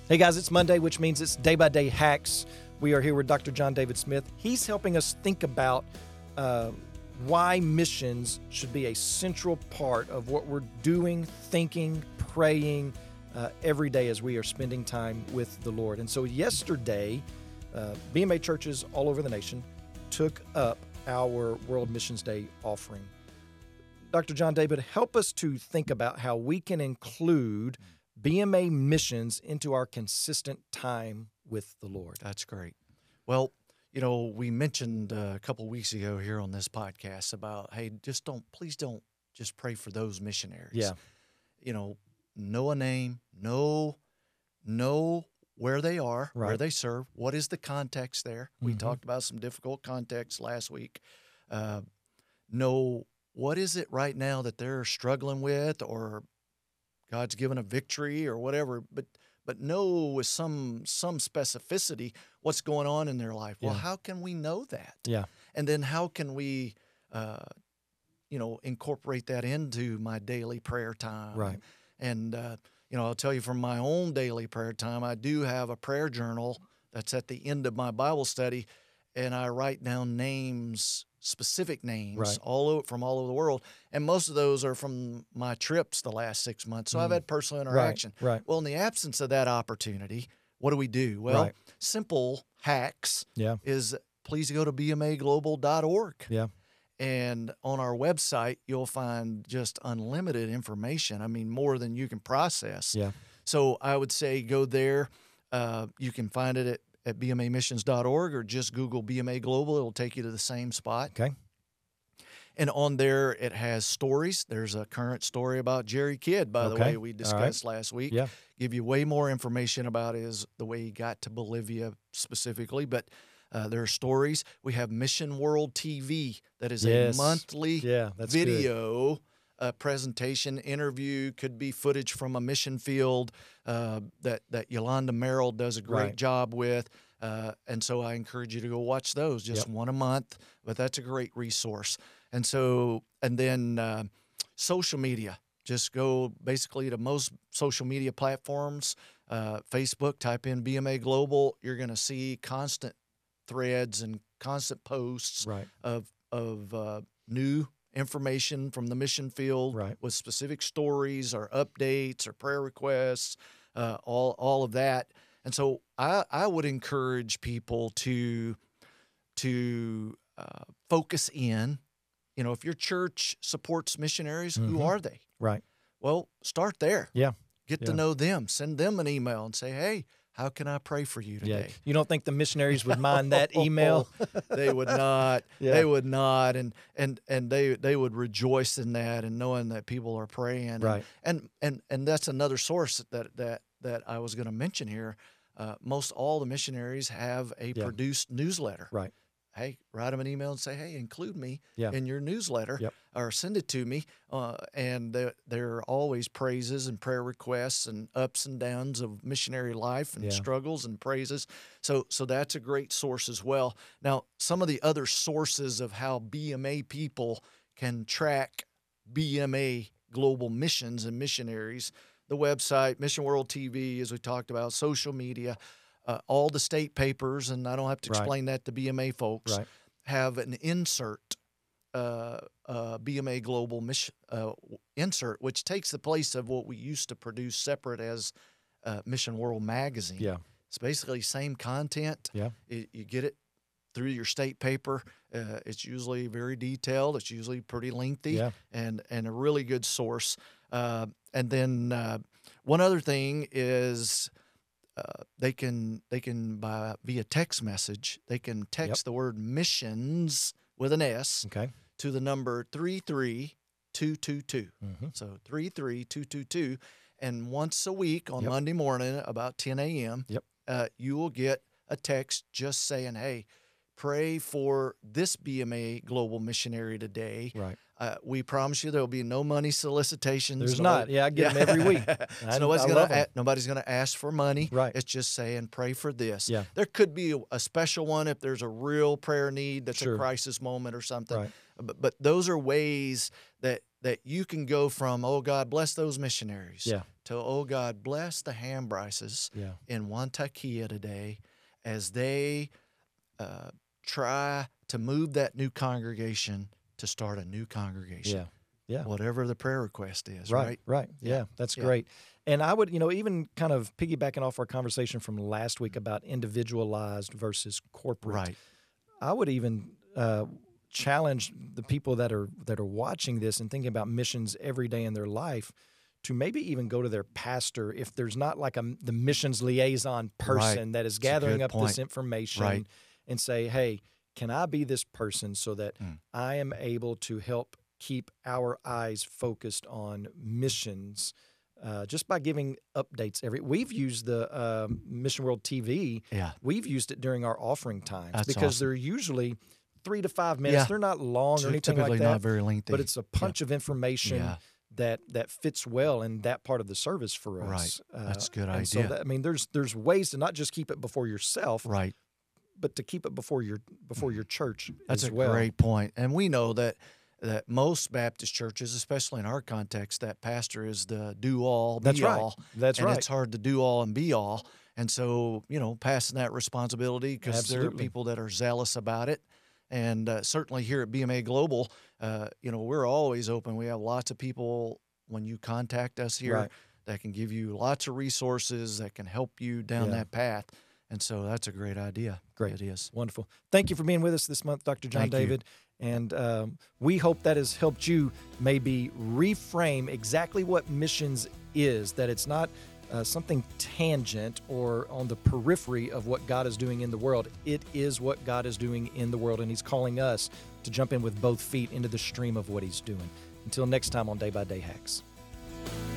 Hey guys, it's Monday, which means it's Day by Day Hacks. We are here with Dr. John David Smith. He's helping us think about why missions should be a central part of what we're doing, thinking, praying every day as we are spending time with the Lord. And so yesterday, BMA churches all over the nation took up our World Missions Day offering. Dr. John David, help us to think about how we can include BMA missions into our consistent time with the Lord. That's great. Well, you know, we mentioned a couple weeks ago here on this podcast about, hey, please don't just pray for those missionaries. Yeah. You know a name, know where they are, Right. where they serve, what is the context there. We talked about some difficult context last week. Know what is it right now that they're struggling with, or God's given a victory or whatever, but know with some specificity what's going on in their life. Well, Yeah. how can we know that? Yeah. And then how can we, incorporate that into my daily prayer time? Right. And, I'll tell you from my own daily prayer time, I do have a prayer journal that's at the end of my Bible study, and I write down names, specific names, Right. from all over the world. And most of those are from my trips the last 6 months. So I've had personal interaction. Right. Well, in the absence of that opportunity, what do? Well, Right. simple hacks Yeah. is please go to bmaglobal.org. Yeah. And on our website, you'll find just unlimited information. I mean, more than you can process. Yeah. So I would say go there. You can find it at bmamissions.org, or just Google BMA Global. It'll take you to the same spot. Okay. And on there, it has stories. There's a current story about Jerry Kidd, by the Okay. way, we All right. discussed last week. Yeah. Give you way more information about the way he got to Bolivia specifically. But there are stories. We have Mission World TV that is Yes. a monthly Yeah, that's good. video presentation, interview, could be footage from a mission field that Yolanda Merrill does a great Right. job with. And so I encourage you to go watch those, just Yep. one a month, but that's a great resource. And then social media, just go basically to most social media platforms. Facebook, type in BMA Global. You're going to see constant threads and constant posts Right. of new information from the mission field, Right. with specific stories or updates or prayer requests, all of that. And so I would encourage people to focus in. You know, if your church supports missionaries, who are they? Right. Well, start there. Yeah. Get to know them. Send them an email and say, hey, how can I pray for you Yeah. today? You don't think the missionaries would mind that email? They would not. Yeah. They would not, and they would rejoice in that, and knowing that people are praying. Right. And that's another source that I was going to mention here. Most all the missionaries have a Yeah. produced newsletter. Right. Hey, write them an email and say, hey, include me Yeah. in your newsletter. Yep. Or send it to me. And there are always praises and prayer requests and ups and downs of missionary life and Yeah. struggles and praises. So that's a great source as well. Now, some of the other sources of how BMA people can track BMA global missions and missionaries, the website, Mission World TV, as we talked about, social media, all the state papers, and I don't have to Right. explain that to BMA folks, Right. have an insert, BMA Global mission insert, which takes the place of what we used to produce separate as Mission World magazine. Yeah. It's basically same content. Yeah. You get it through your state paper. It's usually very detailed. It's usually pretty lengthy. Yeah. and a really good source. And then one other thing is they can via text message, they can text the word missions with an S Okay. to the number 33222. Mm-hmm. So 33222, and once a week on Yep. Monday morning about 10 a.m. Yep. You will get a text just saying, "Hey, pray for this BMA global missionary today." Right. We promise you there will be no money solicitations. There's not. Yeah, I get them every week. So nobody's gonna ask for money. Right. It's just saying pray for this. Yeah. There could be a special one if there's a real prayer need that's Sure. a crisis moment or something. Right. But those are ways that you can go from, oh, God bless those missionaries, Yeah. to, oh God, bless the Hambrices Yeah. in Wantakea today as they try to move that new congregation to start a new congregation. Yeah. Yeah. Whatever the prayer request is, Right. right? Right. Yeah. That's Yeah. great. And I would, even kind of piggybacking off our conversation from last week about individualized versus corporate. Right. I would even challenge the people that are watching this and thinking about missions every day in their life to maybe even go to their pastor if there's not like the missions liaison person that is gathering up this information and say, hey, can I be this person so that I am able to help keep our eyes focused on missions just by giving updates we've used the Mission World TV. Yeah. We've used it during our offering times That's because awesome. they're usually 3 to 5 minutes. Yeah. They're not long or anything Typically like that. not very lengthy. But it's a punch of information Yeah. that fits well in that part of the service for us. Right. That's a good and idea. So there's ways to not just keep it before yourself, Right. but to keep it before your church That's as a well. great point. And we know that most Baptist churches, especially in our context, that pastor is the do-all, That's right. be-all. That's and right. it's hard to do all and be all. And so, passing that responsibility because there are Absolutely. people that are zealous about it. And certainly here at BMA Global, we're always open. We have lots of people when you contact us here Right. that can give you lots of resources that can help you down Yeah. that path. And so that's a great idea. Great. It is. Wonderful. Thank you for being with us this month, Dr. John Thank you. David. And we hope that has helped you maybe reframe exactly what missions is, that it's not something tangent or on the periphery of what God is doing in the world. It is what God is doing in the world, and He's calling us to jump in with both feet into the stream of what He's doing. Until next time on Day by Day Hacks.